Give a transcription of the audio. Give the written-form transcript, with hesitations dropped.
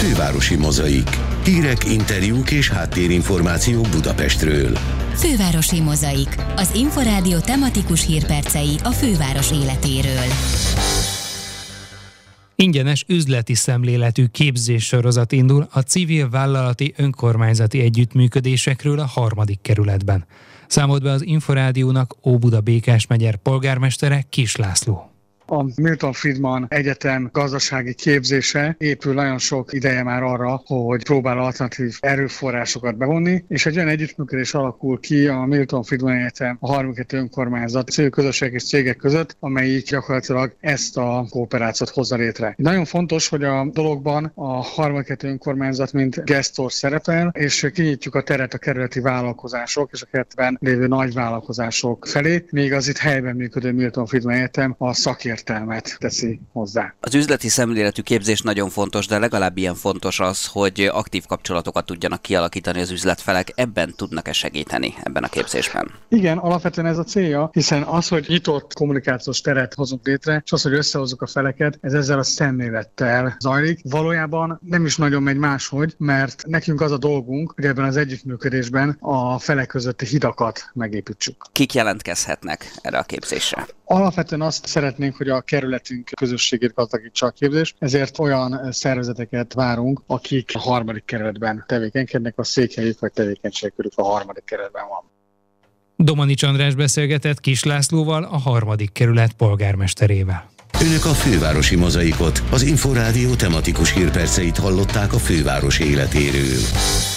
Fővárosi Mozaik. Hírek, interjúk és háttérinformációk Budapestről. Fővárosi Mozaik. Az Inforádió tematikus hírpercei a főváros életéről. Ingyenes üzleti szemléletű képzéssorozat indul a civil vállalati önkormányzati együttműködésekről a 3. kerületben. Számolt be az Inforádiónak Óbuda-Békás-megyer polgármestere Kiss László. A Milton Friedman Egyetem gazdasági képzése épül nagyon sok ideje már arra, hogy próbál alternatív erőforrásokat bevonni, és egy olyan együttműködés alakul ki a Milton Friedman Egyetem, a 32 önkormányzat, civil közösségek és cégek között, amelyik gyakorlatilag ezt a kooperációt hozza létre. Nagyon fontos, hogy a dologban a 32 önkormányzat mint gesztor szerepel, és kinyitjuk a teret a kerületi vállalkozások és a kerületben lévő nagy vállalkozások felé, még az itt helyben működő Milton Friedman Egyetem a szakértelmet teszi hozzá. Az üzleti szemléletű képzés nagyon fontos, de legalább ilyen fontos az, hogy aktív kapcsolatokat tudjanak kialakítani az üzletfelek. Ebben tudnak-e segíteni ebben a képzésben? Igen, alapvetően ez a célja, hiszen az, hogy nyitott kommunikációs teret hozunk létre, és az, hogy összehozzuk a feleket, ez ezzel a szemlélettel zajlik. Valójában nem is nagyon megy máshogy, mert nekünk az a dolgunk, hogy ebben az együttműködésben a felek közötti hidakat megépítsük. Kik jelentkezhetnek erre a képzésre? Alapvetően azt szeretnénk, hogy a kerületünk közösségét gazdagítsa a képzés, ezért olyan szervezeteket várunk, akik a 3. kerületben tevékenykednek, a székhelyük vagy tevékenységkörük a 3. kerületben van. Domanics András beszélgetett Kiss Lászlóval, a 3. kerület polgármesterével. Önök a Fővárosi Mozaikot, az Inforádió tematikus hírperceit hallották a főváros életéről.